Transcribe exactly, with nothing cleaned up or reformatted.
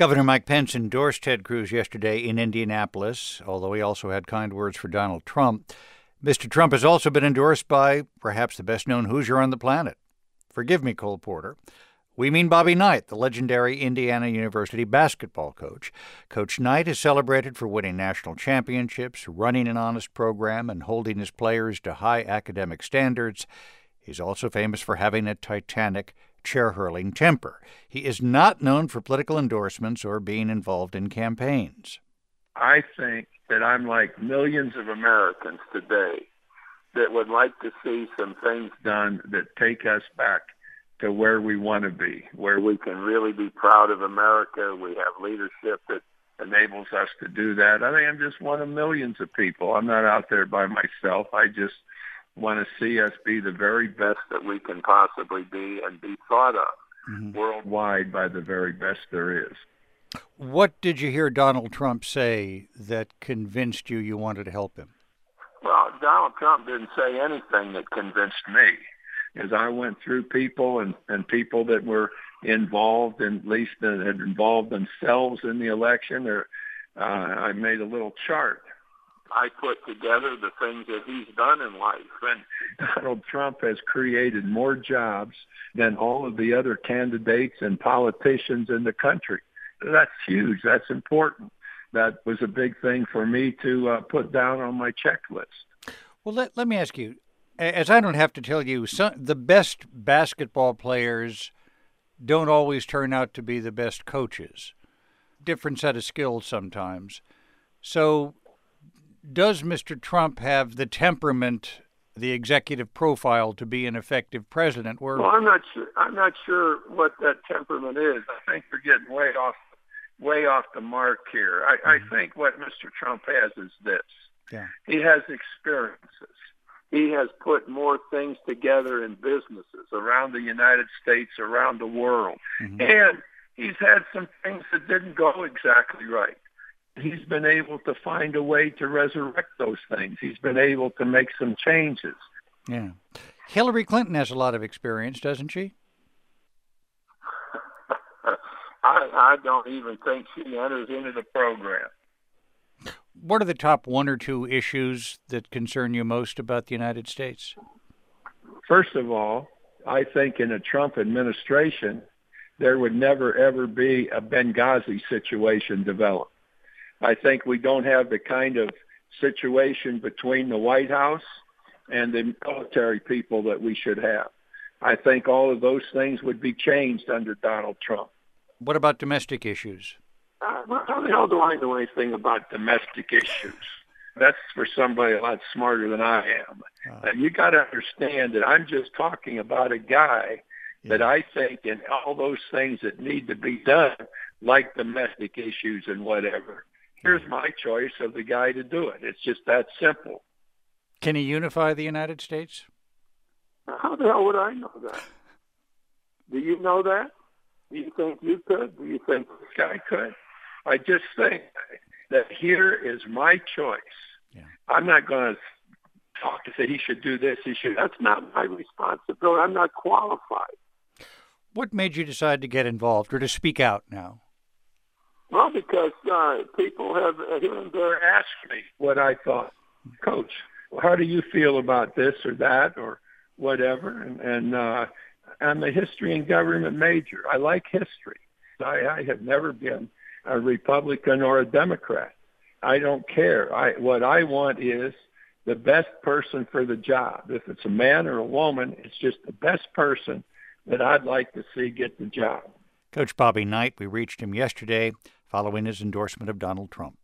Governor Mike Pence endorsed Ted Cruz yesterday in Indianapolis, although he also had kind words for Donald Trump. Mister Trump has also been endorsed by perhaps the best-known Hoosier on the planet. Forgive me, Cole Porter. We mean Bobby Knight, the legendary Indiana University basketball coach. Coach Knight is celebrated for winning national championships, running an honest program, and holding his players to high academic standards. He's also famous for having a titanic chair-hurling temper. He is not known for political endorsements or being involved in campaigns. I think that I'm like millions of Americans today that would like to see some things done that take us back to where we want to be, where we can really be proud of America. We have leadership that enables us to do that. I think I'm just one of millions of people. I'm not out there by myself. I just want to see us be the very best that we can possibly be and be thought of mm-hmm. worldwide by the very best there is. What did you hear Donald Trump say that convinced you you wanted to help him? Well, Donald Trump didn't say anything that convinced me. As I went through people and, and people that were involved, and at least that had involved themselves in the election, or uh, I made a little chart. I put together the things that he's done in life. And Donald Trump has created more jobs than all of the other candidates and politicians in the country. That's huge. That's important. That was a big thing for me to uh, put down on my checklist. Well, let, let me ask you, as I don't have to tell you, some, the best basketball players don't always turn out to be the best coaches. Different set of skills sometimes. So does Mister Trump have the temperament, the executive profile to be an effective president? Where... Well, I'm not sure. I'm not sure what that temperament is. I think we're getting way off, way off the mark here. I, mm-hmm. I think what Mister Trump has is this. Yeah. He has experiences. He has put more things together in businesses around the United States, around the world. Mm-hmm. And he's had some things that didn't go exactly right. He's been able to find a way to resurrect those things. He's been able to make some changes. Yeah. Hillary Clinton has a lot of experience, doesn't she? I, I don't even think she enters into the program. What are the top one or two issues that concern you most about the United States? First of all, I think in a Trump administration, there would never, ever be a Benghazi situation develop. I think we don't have the kind of situation between the White House and the military people that we should have. I think all of those things would be changed under Donald Trump. What about domestic issues? Uh, how the hell do I know anything about domestic issues? That's for somebody a lot smarter than I am. Uh, uh, you got to understand that I'm just talking about a guy yeah. that I think in all those things that need to be done, like domestic issues and whatever, here's my choice of the guy to do it. It's just that simple. Can he unify the United States? How the hell would I know that? Do you know that? Do you think you could? Do you think this guy could? I just think that here is my choice. Yeah. I'm not going to talk to say he should do this, he should. That's not my responsibility. I'm not qualified. What made you decide to get involved or to speak out now? Well, because uh, people have here and there asked me what I thought. Coach, how do you feel about this or that or whatever? And, and uh, I'm a history and government major. I like history. I, I have never been a Republican or a Democrat. I don't care. I, what I want is the best person for the job. If it's a man or a woman, it's just the best person that I'd like to see get the job. Coach Bobby Knight, we reached him yesterday following his endorsement of Donald Trump.